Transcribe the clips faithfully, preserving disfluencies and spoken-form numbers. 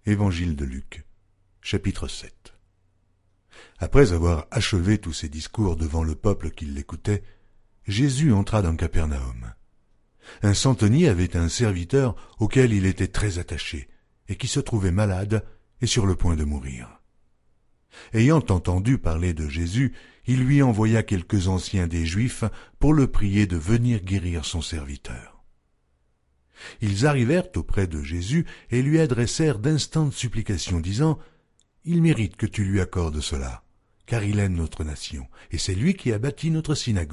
Évangile de Luc, chapitre sept. Après avoir achevé tous ses discours devant le peuple qui l'écoutait, Jésus entra dans Capernaum. Un centenier avait un serviteur auquel il était très attaché, et qui se trouvait malade et sur le point de mourir. Ayant entendu parler de Jésus, il lui envoya quelques anciens des Juifs pour le prier de venir guérir son serviteur. Ils arrivèrent auprès de Jésus et lui adressèrent d'instantes supplications, disant « Il mérite que tu lui accordes cela, car il aime notre nation, et c'est lui qui a bâti notre synagogue. »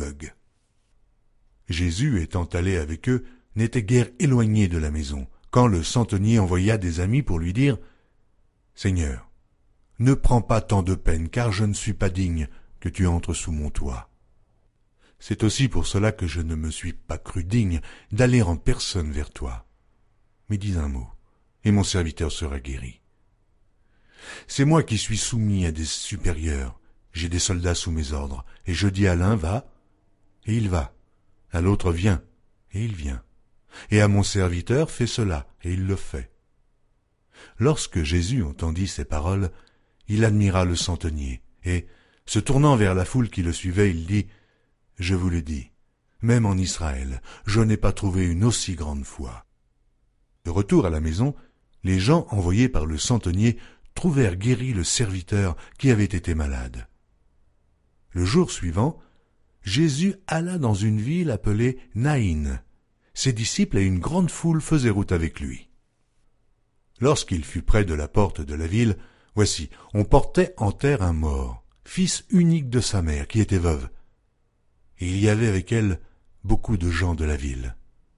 Jésus, étant allé avec eux, n'était guère éloigné de la maison, quand le centenier envoya des amis pour lui dire « Seigneur, ne prends pas tant de peine, car je ne suis pas digne que tu entres sous mon toit. C'est aussi pour cela que je ne me suis pas cru digne d'aller en personne vers toi. Mais dis un mot, et mon serviteur sera guéri. C'est moi qui suis soumis à des supérieurs, j'ai des soldats sous mes ordres, et je dis à l'un, va, et il va, à l'autre, viens, et il vient, et à mon serviteur, fais cela, et il le fait. » Lorsque Jésus entendit ces paroles, il admira le centenier, et, se tournant vers la foule qui le suivait, il dit, « Je vous le dis, même en Israël, je n'ai pas trouvé une aussi grande foi. » De retour à la maison, les gens envoyés par le centenier trouvèrent guéri le serviteur qui avait été malade. Le jour suivant, Jésus alla dans une ville appelée Naïn. Ses disciples et une grande foule faisaient route avec lui. Lorsqu'il fut près de la porte de la ville, voici, on portait en terre un mort, fils unique de sa mère, qui était veuve. Et il y avait avec elle beaucoup de gens de la ville.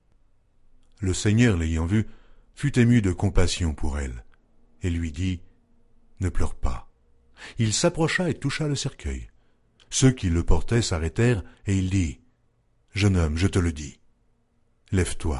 Le Seigneur, l'ayant vue, fut ému de compassion pour elle, et lui dit, « Ne pleure pas. » Il s'approcha et toucha le cercueil. Ceux qui le portaient s'arrêtèrent, et il dit, « Jeune homme, je te le dis, lève-toi. »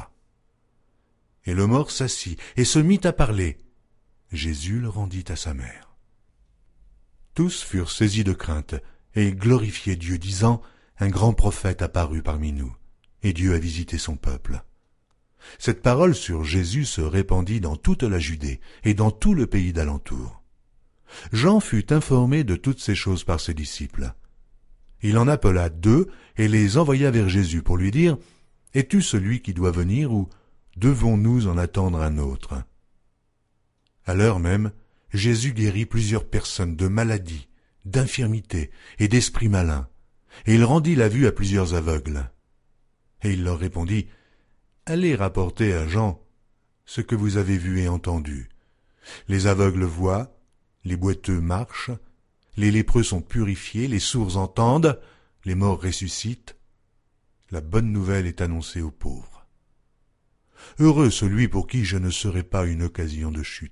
Et le mort s'assit et se mit à parler. Jésus le rendit à sa mère. Tous furent saisis de crainte et glorifiaient Dieu, disant, « Un grand prophète apparut parmi nous, et Dieu a visité son peuple. » Cette parole sur Jésus se répandit dans toute la Judée et dans tout le pays d'alentour. Jean fut informé de toutes ces choses par ses disciples. Il en appela deux et les envoya vers Jésus pour lui dire, « Es-tu celui qui doit venir ou devons-nous en attendre un autre ?» À l'heure même, Jésus guérit plusieurs personnes de maladies, d'infirmités et d'esprits malins, et il rendit la vue à plusieurs aveugles. Et il leur répondit, « Allez rapporter à Jean ce que vous avez vu et entendu. Les aveugles voient, les boiteux marchent, les lépreux sont purifiés, les sourds entendent, les morts ressuscitent. La bonne nouvelle est annoncée aux pauvres. Heureux celui pour qui je ne serai pas une occasion de chute. »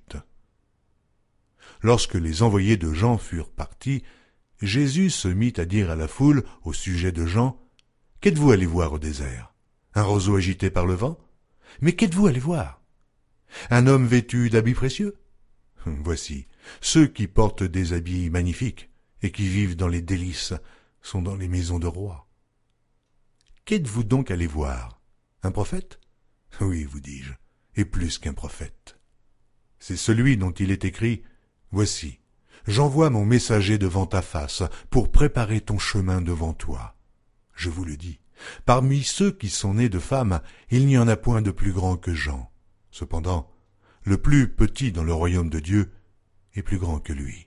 Lorsque les envoyés de Jean furent partis, Jésus se mit à dire à la foule au sujet de Jean, « Qu'êtes-vous allé voir au désert? Un roseau agité par le vent? Mais qu'êtes-vous allé voir? Un homme vêtu d'habits précieux? Voici, ceux qui portent des habits magnifiques et qui vivent dans les délices sont dans les maisons de rois. Qu'êtes-vous donc allé voir? Un prophète? Oui, vous dis-je, et plus qu'un prophète. C'est celui dont il est écrit, « Voici, j'envoie mon messager devant ta face pour préparer ton chemin devant toi. » Je vous le dis, parmi ceux qui sont nés de femmes, il n'y en a point de plus grand que Jean. Cependant, le plus petit dans le royaume de Dieu est plus grand que lui.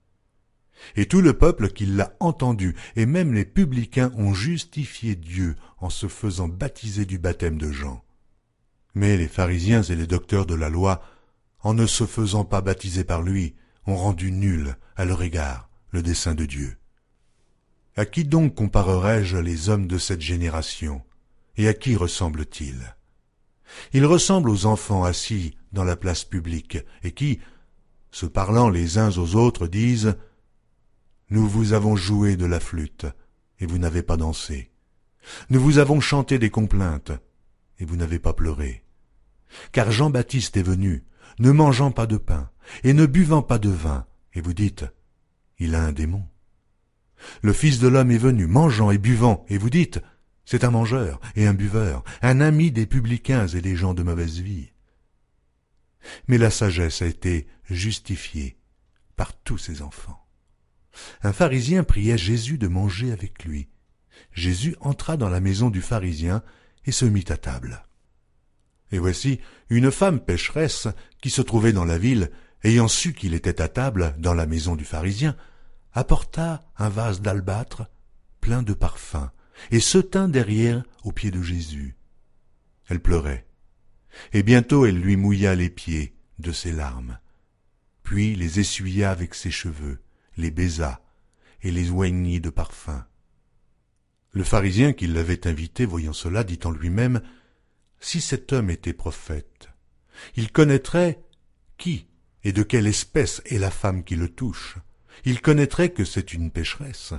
Et tout le peuple qui l'a entendu, et même les publicains, ont justifié Dieu en se faisant baptiser du baptême de Jean. Mais les pharisiens et les docteurs de la loi, en ne se faisant pas baptiser par lui, ont rendu nul à leur égard le dessein de Dieu. À qui donc comparerai-je les hommes de cette génération, et à qui ressemblent-ils? Ils ressemblent aux enfants assis dans la place publique, et qui, se parlant les uns aux autres, disent « Nous vous avons joué de la flûte, et vous n'avez pas dansé. Nous vous avons chanté des complaintes, et vous n'avez pas pleuré. Car Jean-Baptiste est venu, ne mangeant pas de pain, et ne buvant pas de vin, et vous dites, il a un démon. Le Fils de l'homme est venu, mangeant et buvant, et vous dites, c'est un mangeur et un buveur, un ami des publicains et des gens de mauvaise vie. mais la sagesse a été justifiée par tous ses enfants. Un pharisien priait Jésus de manger avec lui. Jésus entra dans la maison du pharisien et se mit à table. Et voici une femme pécheresse qui se trouvait dans la ville, ayant su qu'il était à table dans la maison du pharisien, apporta un vase d'albâtre plein de parfums et se tint derrière aux pieds de Jésus. Elle pleurait, et bientôt elle lui mouilla les pieds de ses larmes, puis les essuya avec ses cheveux, les baisa et les oignit de parfum. Le pharisien qui l'avait invité, voyant cela, dit en lui-même: si cet homme était prophète, il connaîtrait qui et de quelle espèce est la femme qui le touche. Il connaîtrait que c'est une pécheresse.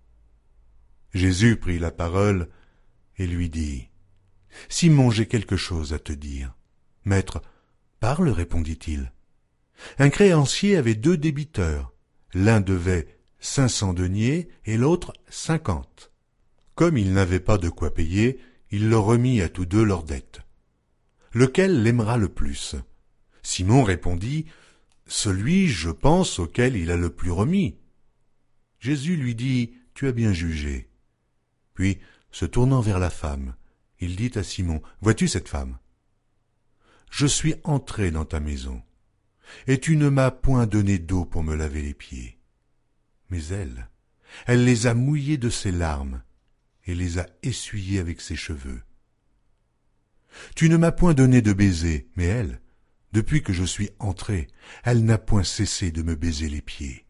Jésus prit la parole et lui dit: Simon, j'ai quelque chose à te dire. Maître, parle, répondit-il. Un créancier avait deux débiteurs. L'un devait cinq cents deniers et l'autre cinquante. Comme il n'avait pas de quoi payer, il leur remit à tous deux leurs dettes. Lequel l'aimera le plus? Simon répondit: Celui, je pense, auquel il a le plus remis. Jésus lui dit: Tu as bien jugé. Puis, se tournant vers la femme, il dit à Simon: Vois-tu cette femme? Je suis entré dans ta maison, et tu ne m'as point donné d'eau pour me laver les pieds. Mais elle, elle les a mouillés de ses larmes, et les a essuyés avec ses cheveux. Tu ne m'as point donné de baiser, mais elle, depuis que je suis entré, elle n'a point cessé de me baiser les pieds.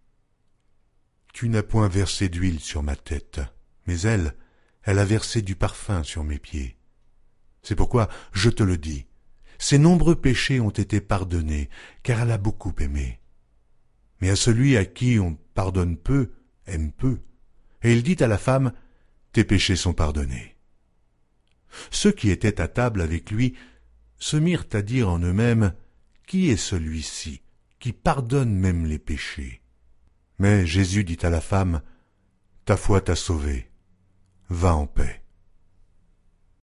Tu n'as point versé d'huile sur ma tête, mais elle, elle a versé du parfum sur mes pieds. C'est pourquoi je te le dis, ses nombreux péchés ont été pardonnés, car elle a beaucoup aimé. Mais à celui à qui on pardonne peu, aime peu. Et il dit à la femme: Tes péchés sont pardonnés. Ceux qui étaient à table avec lui se mirent à dire en eux-mêmes: Qui est celui-ci qui pardonne même les péchés? Mais Jésus dit à la femme: Ta foi t'a sauvée, va en paix.